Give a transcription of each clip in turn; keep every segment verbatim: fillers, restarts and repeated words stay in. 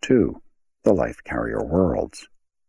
two, the life carrier worlds.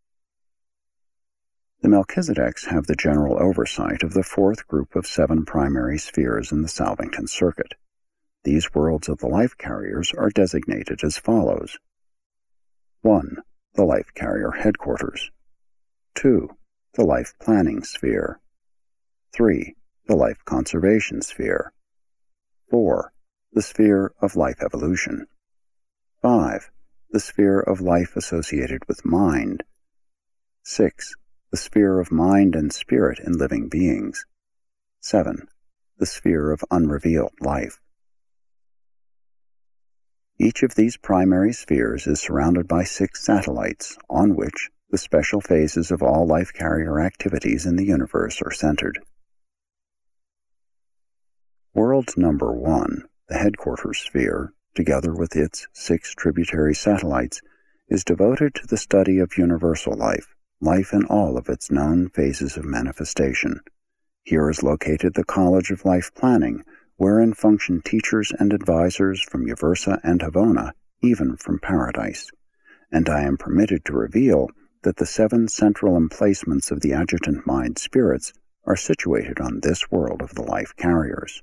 The Melchizedeks have the general oversight of the fourth group of seven primary spheres in the Salvington Circuit. These worlds of the life carriers are designated as follows. one. The life carrier headquarters. two. The life planning sphere. three. The life conservation sphere. four. The sphere of life evolution. five. The sphere of life associated with mind. six. The sphere of mind and spirit in living beings. seven. The sphere of unrevealed life. Each of these primary spheres is surrounded by six satellites, on which the special phases of all life carrier activities in the universe are centered. World number one, the headquarters sphere, together with its six tributary satellites, is devoted to the study of universal life, life in all of its known phases of manifestation. Here is located the College of Life Planning, wherein function teachers and advisors from Yaversa and Havona, even from Paradise. And I am permitted to reveal that the seven central emplacements of the adjutant mind spirits are situated on this world of the life carriers.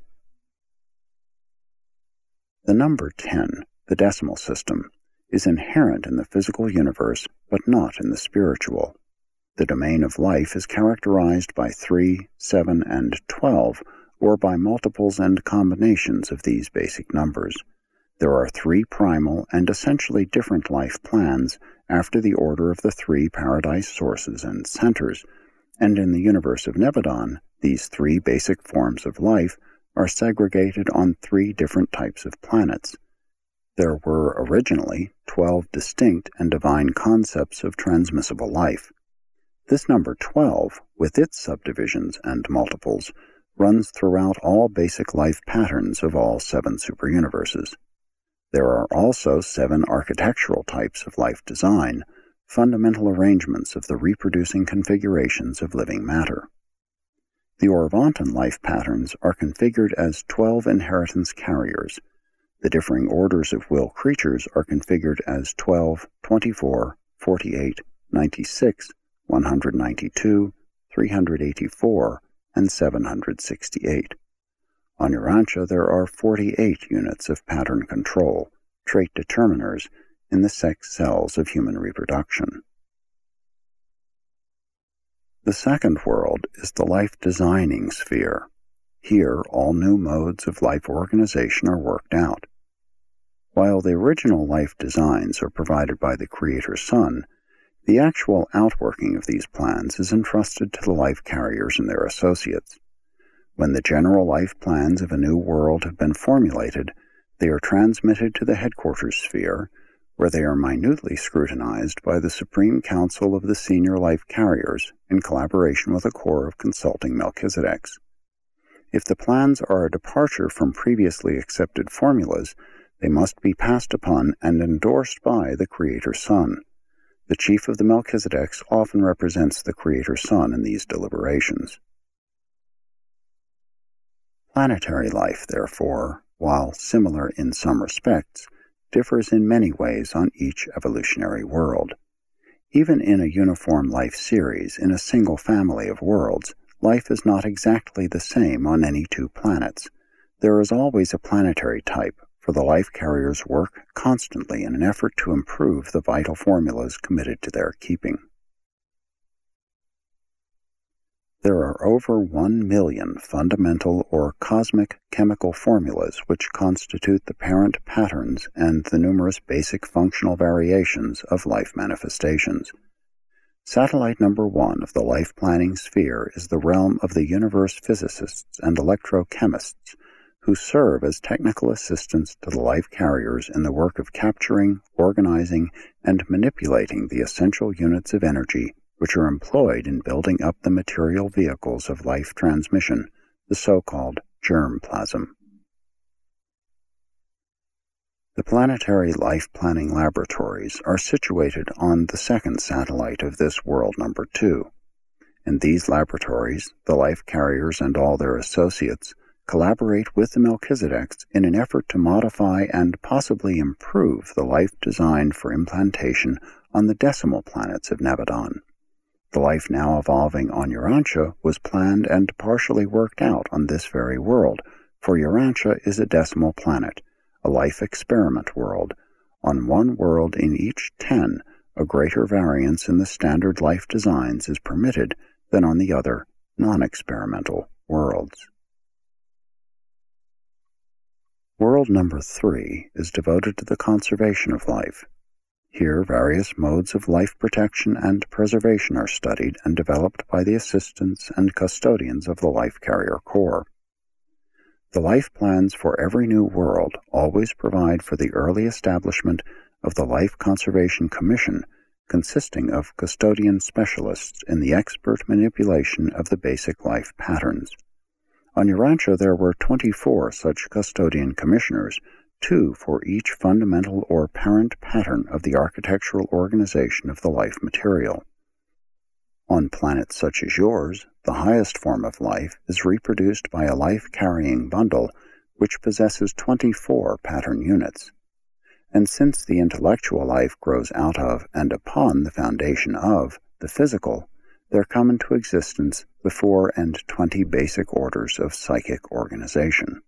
The number ten, the decimal system, is inherent in the physical universe, but not in the spiritual. The domain of life is characterized by three, seven, and twelve, or by multiples and combinations of these basic numbers. There are three primal and essentially different life plans after the order of the three paradise sources and centers, and in the universe of Nebadon, these three basic forms of life are segregated on three different types of planets. There were originally twelve distinct and divine concepts of transmissible life. This number twelve, with its subdivisions and multiples, runs throughout all basic life patterns of all seven superuniverses. There are also seven architectural types of life design, fundamental arrangements of the reproducing configurations of living matter. The Orvanton life patterns are configured as twelve inheritance carriers. The differing orders of will creatures are configured as twelve, twenty-four, forty-eight, ninety-six, one hundred ninety-two, three hundred eighty-four, and seven hundred sixty-eight. On Urantia there are forty-eight units of pattern control, trait determiners, in the sex cells of human reproduction. The second world is the life designing sphere. Here all new modes of life organization are worked out. While the original life designs are provided by the Creator Sun, the actual outworking of these plans is entrusted to the life carriers and their associates. When the general life plans of a new world have been formulated, they are transmitted to the headquarters sphere, where they are minutely scrutinized by the Supreme Council of the Senior Life Carriers in collaboration with a corps of consulting Melchizedeks. If the plans are a departure from previously accepted formulas, they must be passed upon and endorsed by the Creator Sun. The chief of the Melchizedeks often represents the Creator Sun in these deliberations. Planetary life, therefore, while similar in some respects, differs in many ways on each evolutionary world. Even in a uniform life series in a single family of worlds, life is not exactly the same on any two planets. There is always a planetary type, for the life carriers work constantly in an effort to improve the vital formulas committed to their keeping. There are over one million fundamental or cosmic chemical formulas which constitute the parent patterns and the numerous basic functional variations of life manifestations. Satellite number one of the life planning sphere is the realm of the universe physicists and electrochemists, who serve as technical assistants to the life carriers in the work of capturing, organizing, and manipulating the essential units of energy which are employed in building up the material vehicles of life transmission, the so-called germ plasm. The planetary life planning laboratories are situated on the second satellite of this world number two. In these laboratories, the life carriers and all their associates collaborate with the Melchizedeks in an effort to modify and possibly improve the life designed for implantation on the decimal planets of Nebadon. The life now evolving on Urantia was planned and partially worked out on this very world, for Urantia is a decimal planet, a life experiment world. On one world in each ten, a greater variance in the standard life designs is permitted than on the other non-experimental worlds. World number three is devoted to the conservation of life. Here, various modes of life protection and preservation are studied and developed by the assistants and custodians of the Life Carrier Corps. The life plans for every new world always provide for the early establishment of the Life Conservation Commission, consisting of custodian specialists in the expert manipulation of the basic life patterns. On Urantia there were twenty-four such custodian commissioners, two for each fundamental or parent pattern of the architectural organization of the life material. On planets such as yours, the highest form of life is reproduced by a life-carrying bundle which possesses twenty-four pattern units. And since the intellectual life grows out of and upon the foundation of the physical, there come into existence the four and twenty basic orders of psychic organization.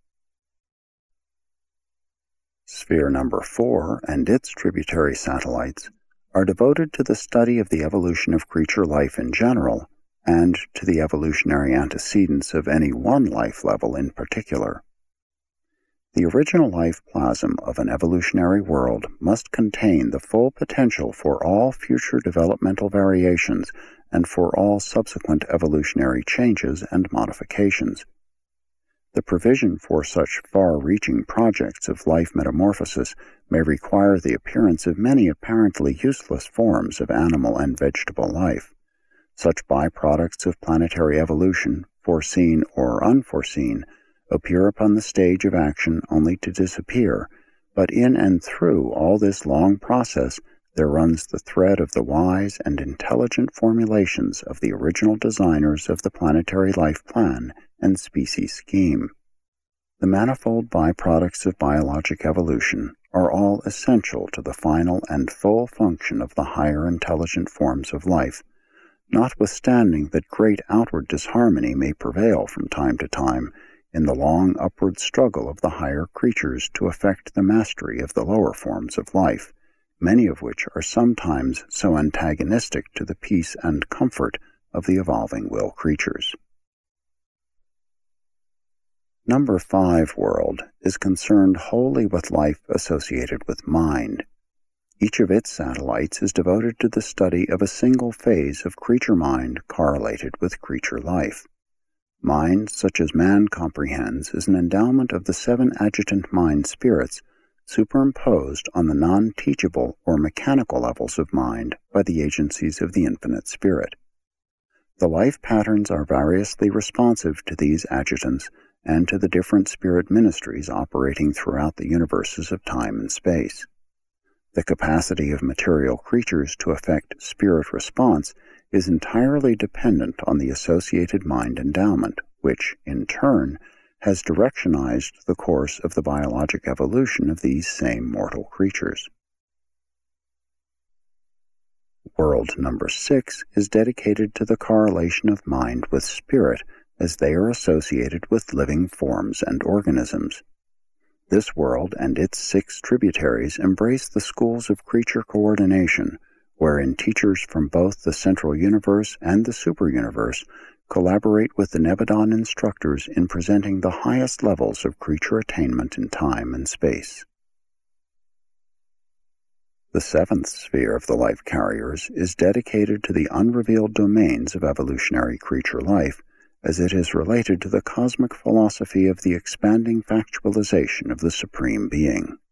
Sphere number four and its tributary satellites are devoted to the study of the evolution of creature life in general and to the evolutionary antecedents of any one life level in particular. The original life plasm of an evolutionary world must contain the full potential for all future developmental variations and for all subsequent evolutionary changes and modifications. The provision for such far-reaching projects of life metamorphosis may require the appearance of many apparently useless forms of animal and vegetable life. Such byproducts of planetary evolution, foreseen or unforeseen, appear upon the stage of action only to disappear, but in and through all this long process there runs the thread of the wise and intelligent formulations of the original designers of the planetary life plan and species scheme. The manifold byproducts of biologic evolution are all essential to the final and full function of the higher intelligent forms of life, notwithstanding that great outward disharmony may prevail from time to time in the long upward struggle of the higher creatures to effect the mastery of the lower forms of life, many of which are sometimes so antagonistic to the peace and comfort of the evolving will creatures. Number five world is concerned wholly with life associated with mind. Each of its satellites is devoted to the study of a single phase of creature mind correlated with creature life. Mind, such as man comprehends, is an endowment of the seven adjutant mind spirits superimposed on the non-teachable or mechanical levels of mind by the agencies of the infinite spirit. The life patterns are variously responsive to these adjutants and to the different spirit ministries operating throughout the universes of time and space. The capacity of material creatures to effect spirit response is entirely dependent on the associated mind endowment, which, in turn, has directionized the course of the biologic evolution of these same mortal creatures. World number six is dedicated to the correlation of mind with spirit, as they are associated with living forms and organisms. This world and its six tributaries embrace the schools of creature coordination, wherein teachers from both the central universe and the superuniverse collaborate with the Nebadon instructors in presenting the highest levels of creature attainment in time and space. The seventh sphere of the life carriers is dedicated to the unrevealed domains of evolutionary creature life, as it is related to the cosmic philosophy of the expanding factualization of the Supreme Being.